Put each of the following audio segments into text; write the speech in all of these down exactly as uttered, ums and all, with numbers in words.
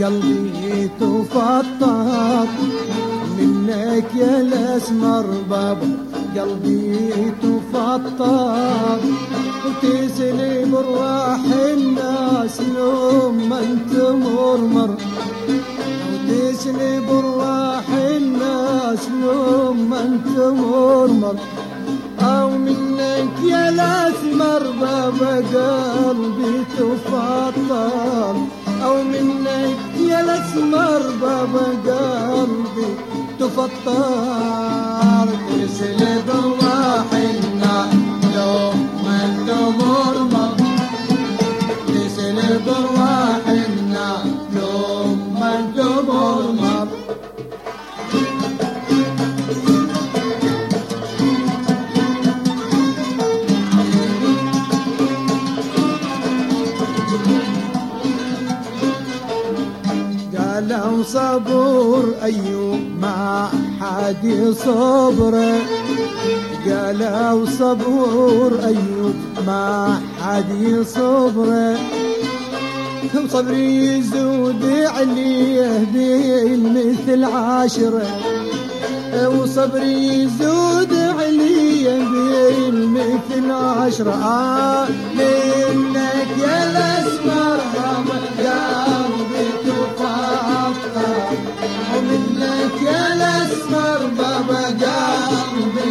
قلبي تفطر منك يا الاسمر بابا، قلبي تفطر وتسلي برواح الناس لما انت مرمر، وتسلي برواح الناس لما انت مرمر. او منك يا الاسمر بابا قلبي تفطر، او منك يا الاسمر بابا قلبي تفطر تسلي برواح الناس لما انت مرمر، تسلي برواح الناس لما انت مرمر. قالوا صبور أيوب ما حد يصبره، قالوا صبور أيوب ما حد يصبره، وصبري يزود عليه بالمثل عاشره، وصبري يزود عليه بالمثل عاشره. آه منك يا الأسمر بابا قلبي تفطر، ومنك يا الأسمر بابا قلبي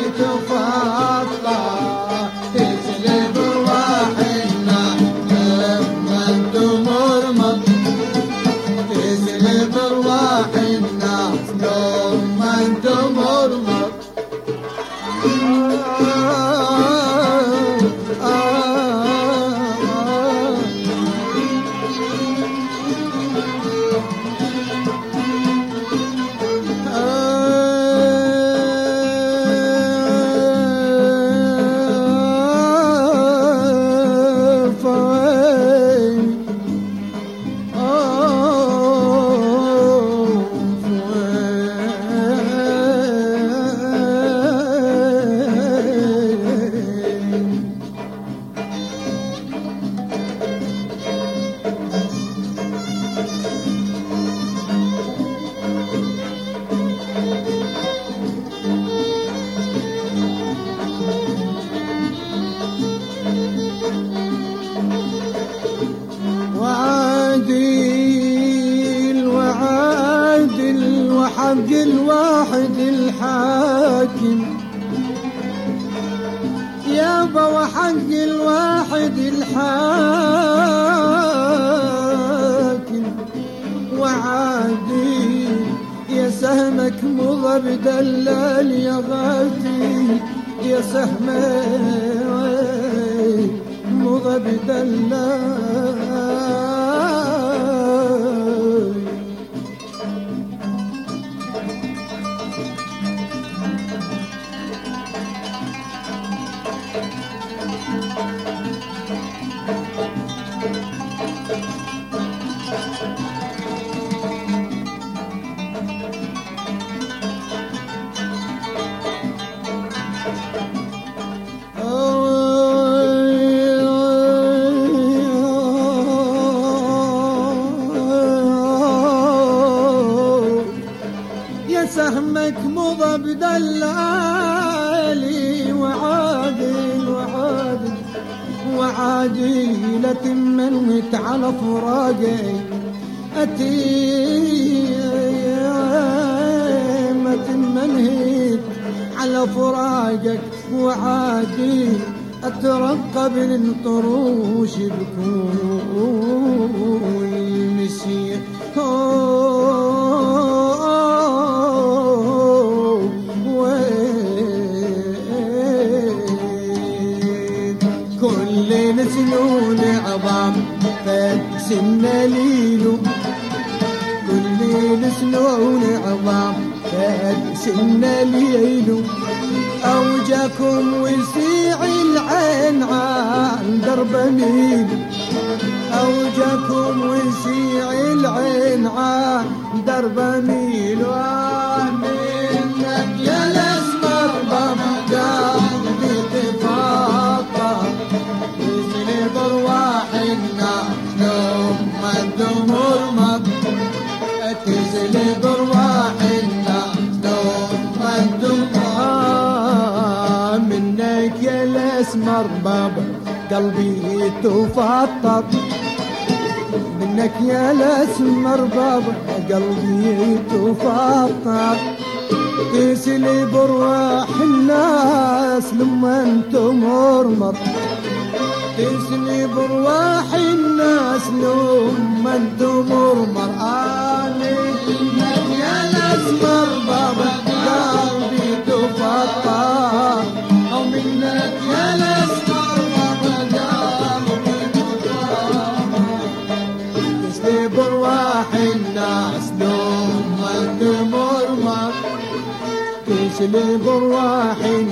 تفطر تسلي برواح الناس لما انت مرمر، تسلي برواح الناس لما انت مرمر. وعادل وعادل وحق الواحد الحاكم يابا، وحق الواحد الحاكم. وعادل يا سهمك مضى بدلال يا غاتي، يا سهمك مضى بدلال. سهمك مضى بدلالي وعادل وعادل وعادل تمنت على فراقي أتيمة تمنهت على فراقك. وعادل أترقب للطروش بكون مسيح كل نسلون عظام فسنا ليلو، كل نسلون عظام فسنا ليلو. أوجاكم وسيع العين عن درب ميل، أوجاكم وسيع العين عن درب ميل. ومنك يا الأسمر بابا قلبي تفطر تسلي برواح الناس لما انت مرمر، الاسمر بابا قلبي تفطر منك يا الاسمر بابا قلبي تفطر تسلي برواح الناس لما انت مرمر تسلي برواح الناس لما انت مرمر آمين منك يا الاسمر بابا قلبي تفطر او منك يا الاسمر بابا قلبي تفطر تسلي برواح الناس لما انت مرمر تسلي برواح